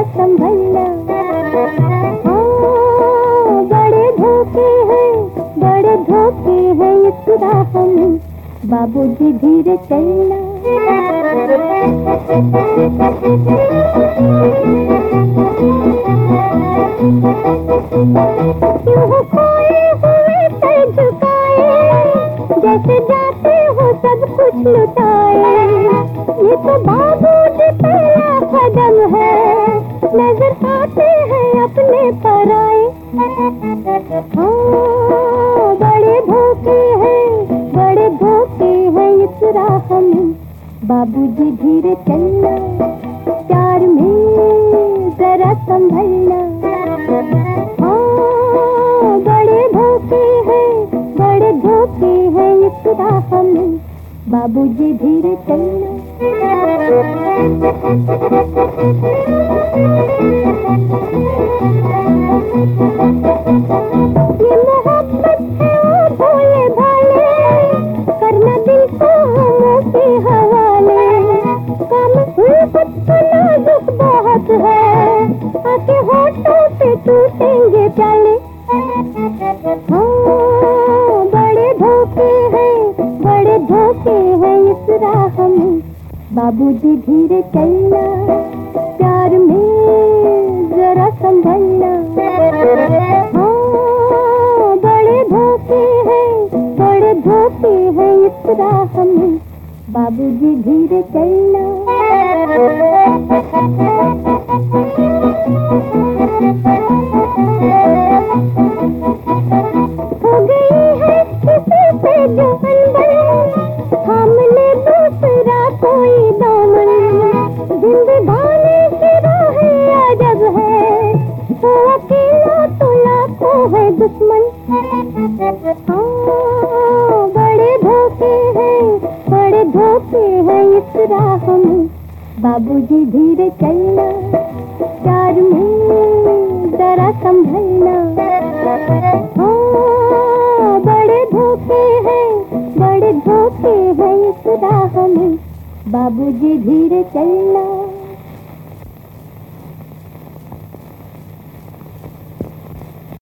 संभलना। हाँ, बड़े धोखे हैं इस राह में, बाबूजी धीरे चलना। क्यों खोए हुए सर झुकाए, जैसे जाते हो सब कुछ लुटाए। ये तो बाबूजी पहला कदम है, नजर आते हैं अपने पराए। हाँ, बड़े धोखे हैं इस राह में, बाबूजी धीरे चलना। प्यार में जरा संभलना। हाँ, बड़े धोखे हैं इस राह में, बाबूजी धीरे चलना। ये मोहब्बत है ओ भोले भाले, करना दिल को हमों के हवाले। काम उल्फत का नाजुक बहुत है, आके होठों पे टूटेंगे प्याले। हाँ, बड़े धोखे हैं इस राह में, बाबूजी धीरे चलना। प्यार में जरा संभलना। हाँ, बड़े धोखे हैं इस राह में, बाबूजी धीरे चलना। हो गई है किसी से जो अनबन, थाम ले दूसरा कोई दामन। जिंदगानी की राह अजब है, तो अकेला तो लाखों है दुश्मन। हाँ, बड़े धोखे हैं इस राह में, बाबूजी धीरे चलना। प्यार में जरा संभलना। हाँ, बड़े धोखे हैं इस राह में, बाबूजी धीरे चलना।